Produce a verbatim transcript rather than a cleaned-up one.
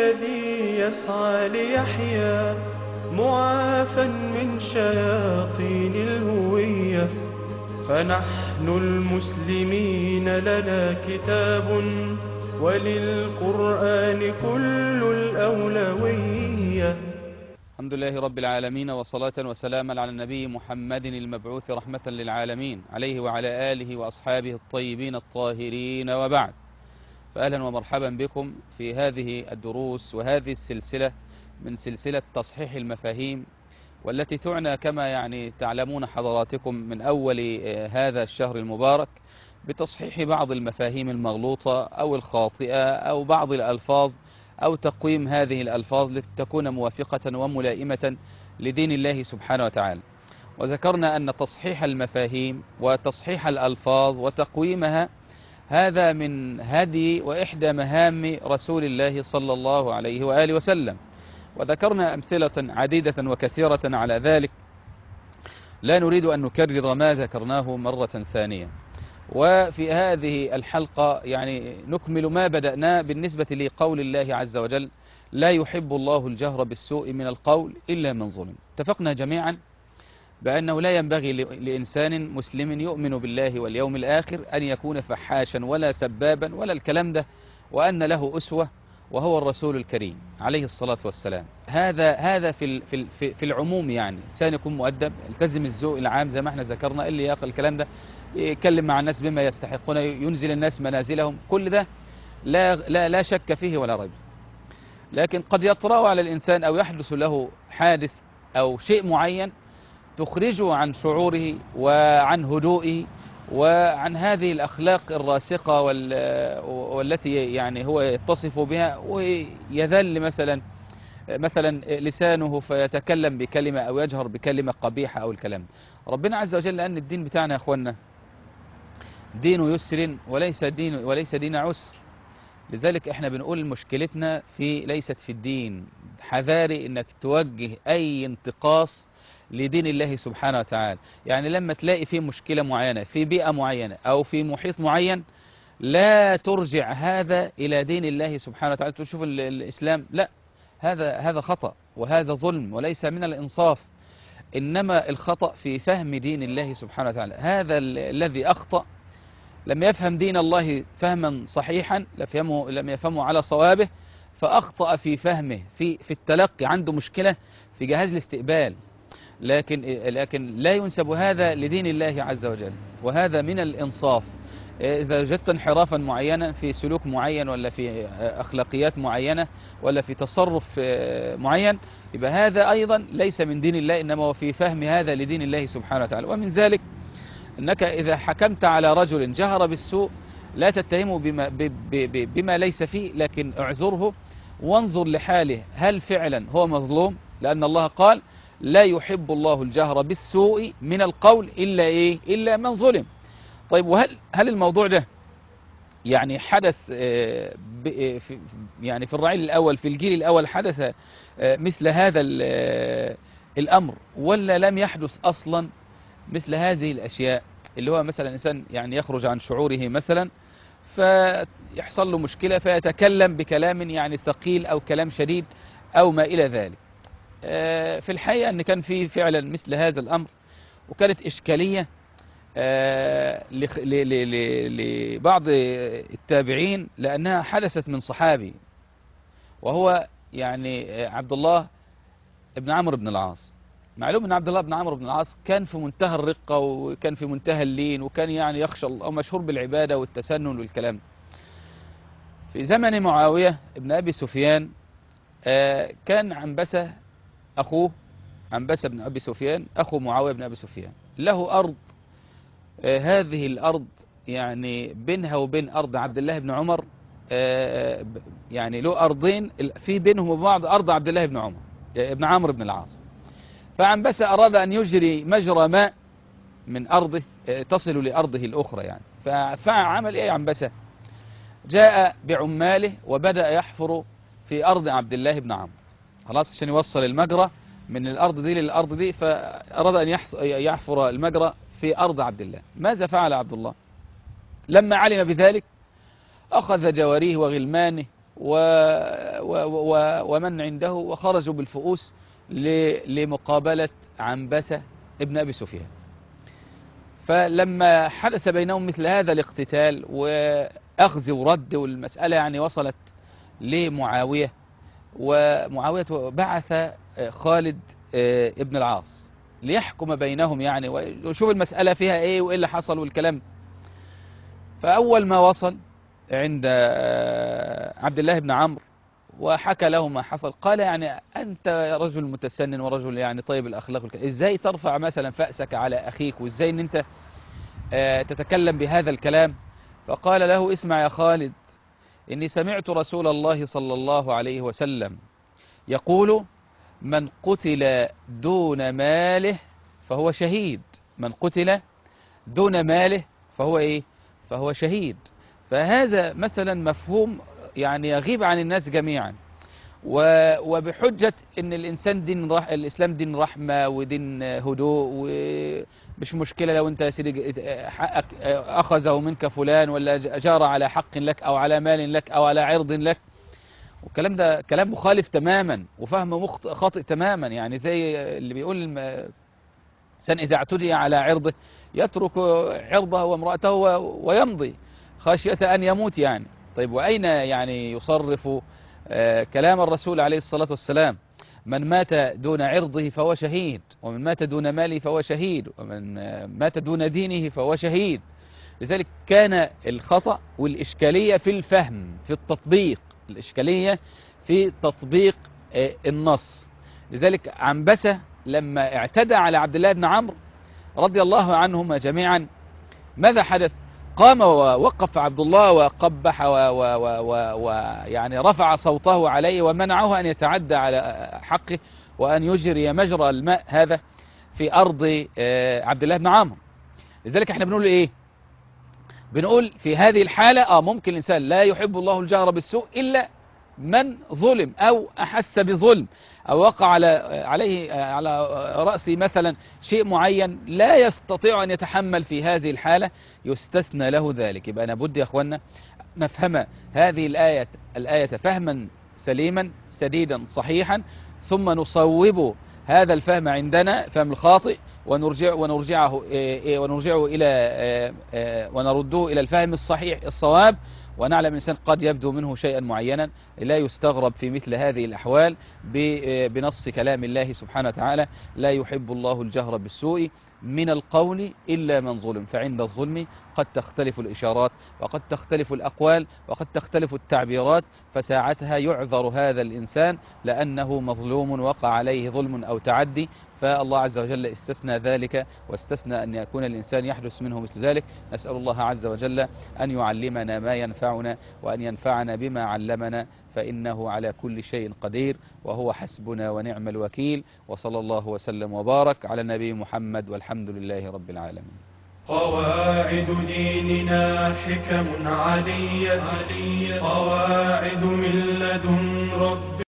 الذي يسعى ليحيا معافى من شياطين الهوية. فنحن المسلمين لنا كتاب وللقرآن كل الأولوية. الحمد لله رب العالمين، وصلاة وسلاما على النبي محمد المبعوث رحمة للعالمين، عليه وعلى آله وأصحابه الطيبين الطاهرين، وبعد. فأهلا ومرحبا بكم في هذه الدروس وهذه السلسلة من سلسلة تصحيح المفاهيم، والتي تعنى كما يعني تعلمون حضراتكم من أول هذا الشهر المبارك بتصحيح بعض المفاهيم المغلوطة أو الخاطئة أو بعض الألفاظ أو تقويم هذه الألفاظ لتكون موافقة وملائمة لدين الله سبحانه وتعالى. وذكرنا أن تصحيح المفاهيم وتصحيح الألفاظ وتقويمها هذا من هدي وإحدى مهام رسول الله صلى الله عليه وآله وسلم، وذكرنا أمثلة عديدة وكثيرة على ذلك، لا نريد أن نكرر ما ذكرناه مرة ثانية. وفي هذه الحلقة يعني نكمل ما بدأناه بالنسبة لقول الله عز وجل: لا يحب الله الجهر بالسوء من القول إلا من ظلم. اتفقنا جميعا بأنه لا ينبغي لإنسان مسلم يؤمن بالله واليوم الآخر أن يكون فحاشا ولا سبابا ولا الكلام ده، وأن له أسوة وهو الرسول الكريم عليه الصلاة والسلام. هذا هذا في في في العموم، يعني إنسان يكون مؤدب، يلتزم الذوق العام زي ما احنا ذكرنا، اللي يقل الكلام ده، يتكلم مع الناس بما يستحقون، ينزل الناس منازلهم، كل ده لا لا لا شك فيه ولا ريب. لكن قد يطرأ على الإنسان أو يحدث له حادث أو شيء معين تخرجه عن شعوره وعن هدوئه وعن هذه الأخلاق الراسخة والتي يعني هو يتصف بها، ويذل مثلا مثلا لسانه فيتكلم بكلمة أو يجهر بكلمة قبيحة أو الكلام. ربنا عز وجل أن الدين بتاعنا يا أخوانا دين يسر وليس دين وليس دين عسر. لذلك احنا بنقول مشكلتنا في ليست في الدين. حذاري انك توجه اي انتقاص لدين الله سبحانه وتعالى. يعني لما تلاقي في مشكلة معينة في بيئة معينة او في محيط معين، لا ترجع هذا الى دين الله سبحانه وتعالى تشوف الاسلام، لا، هذا هذا خطأ وهذا ظلم وليس من الانصاف. انما الخطأ في فهم دين الله سبحانه وتعالى. هذا الذي اخطأ لم يفهم دين الله فهما صحيحا، لم يفهمه على صوابه، فأخطأ في فهمه في في التلقي، عنده مشكلة في جهاز الاستقبال. لكن لكن لا ينسب هذا لدين الله عز وجل، وهذا من الإنصاف. إذا وجدت انحرافا معينا في سلوك معين ولا في أخلاقيات معينة ولا في تصرف معين، يبقى هذا أيضا ليس من دين الله، إنما هو في فهم هذا لدين الله سبحانه وتعالى. ومن ذلك أنك إذا حكمت على رجل جهر بالسوء لا تتهمه بما, بما ليس فيه، لكن اعذره وانظر لحاله، هل فعلا هو مظلوم؟ لأن الله قال: لا يحب الله الجهر بالسوء من القول إلا إيه؟ إلا من ظلم. طيب، وهل هل الموضوع ده يعني حدث يعني في الرعيل الأول في الجيل الأول حدث مثل هذا الأمر، ولا لم يحدث أصلا مثل هذه الأشياء؟ اللي هو مثلا إنسان يعني يخرج عن شعوره مثلا فيحصل له مشكلة فيتكلم بكلام يعني ثقيل أو كلام شديد أو ما إلى ذلك. في الحقيقة أن كان في فعلا مثل هذا الأمر، وكانت إشكالية لبعض التابعين لأنها حدثت من صحابي، وهو يعني عبد الله بن عمرو بن العاص. معلوم ان عبد الله بن عمرو بن العاص كان في منتهى الرقة وكان في منتهى اللين، وكان يعني يخشى الله ومشهور بالعبادة والتسنن والكلام. في زمن معاوية بن أبي سفيان كان عنبسة أخوه، عنبسة بن أبي سفيان أخو معاوية بن أبي سفيان، له أرض. هذه الأرض يعني بينها وبين أرض عبد الله بن عمر يعني له أرضين، في بينهم وبعض أرض عبد الله بن عمر ابن عمرو بن العاص. فعنبسة أراد أن يجري مجرى ماء من أرضه تصل لأرضه الأخرى يعني. فعمل إيه عنبسة؟ جاء بعماله وبدأ يحفر في أرض عبد الله بن عمرو، خلاص عشان يوصل المجرى من الأرض دي للأرض دي. فأراد أن يحفر المجرى في أرض عبد الله. ماذا فعل عبد الله؟ لما علم بذلك أخذ جواريه وغلمانه و و و ومن عنده، وخرجوا بالفؤوس لمقابلة عنبسة ابن أبي سفيان. فلما حدث بينهم مثل هذا الاقتتال وأخذ ورد، والمسألة يعني وصلت لمعاوية، ومعاوية بعث خالد ابن العاص ليحكم بينهم يعني، وشوف المسألة فيها ايه وايه اللي حصل والكلام. فأول ما وصل عند عبد الله بن عمرو وحكى له ما حصل، قال يعني أنت رجل متسنن ورجل يعني طيب الأخلاق، إزاي ترفع مثلا فأسك على أخيك، وإزاي أن أنت تتكلم بهذا الكلام؟ فقال له اسمع يا خالد، إني سمعت رسول الله صلى الله عليه وسلم يقول من قتل دون ماله فهو شهيد. من قتل دون ماله فهو إيه؟ فهو شهيد. فهذا مثلا مفهوم يعني يغيب عن الناس جميعا، وبحجة ان الانسان دين رح الاسلام دين رحمة ودين هدوء، ومش مشكلة لو انت يا سيدي حقك اخذه منك فلان، ولا جار على حق لك او على مال لك او على عرض لك. والكلام ده كلام مخالف تماما وفهم خاطئ تماما. يعني زي اللي بيقول الانسان اذا اعتدي على عرضه يترك عرضه وامرأته ويمضي خشية ان يموت يعني. طيب واين يعني يصرف آه كلام الرسول عليه الصلاة والسلام؟ من مات دون عرضه فهو شهيد، ومن مات دون ماله فهو شهيد، ومن آه مات دون دينه فهو شهيد. لذلك كان الخطأ والإشكالية في الفهم، في التطبيق، الإشكالية في تطبيق آه النص. لذلك عنبسة لما اعتدى على عبد الله بن عمرو رضي الله عنهما جميعا، ماذا حدث؟ قام ووقف عبد الله وقبح ويعني رفع صوته عليه ومنعه أن يتعدى على حقه وأن يجري مجرى الماء هذا في أرض عبد الله بن عمرو. لذلك احنا بنقول ايه؟ بنقول في هذه الحالة اه ممكن الإنسان لا يحب الله الجهر بالسوء إلا من ظلم أو أحس بظلم، أو وقع على عليه على رأسه مثلا شيء معين لا يستطيع أن يتحمل في هذه الحالة، يستثنى له ذلك. يبقى لابد يا أخوانا نفهم هذه الآية الآية فهما سليما سديدا صحيحا، ثم نصوب هذا الفهم عندنا فهم الخاطئ ونرجع ونرجعه ونرجعه إلى ونرده إلى الفهم الصحيح الصواب، ونعلم الإنسان قد يبدو منه شيئا معينا لا يستغرب في مثل هذه الأحوال بنص كلام الله سبحانه وتعالى: لا يحب الله الجهر بالسوء من القول إلا من ظلم. فعند الظلم قد تختلف الإشارات وقد تختلف الأقوال وقد تختلف التعبيرات، فساعتها يعذر هذا الإنسان لأنه مظلوم وقع عليه ظلم أو تعدي. فالله عز وجل استثنى ذلك واستثنى أن يكون الإنسان يحدث منه مثل ذلك. نسأل الله عز وجل أن يعلمنا ما ينفعنا وأن ينفعنا بما علمنا، فإنه على كل شيء قدير، وهو حسبنا ونعم الوكيل. وصلى الله وسلم وبارك على النبي محمد، والحمد لله رب العالمين. قواعد ديننا حكم علية، قواعد من لدن رب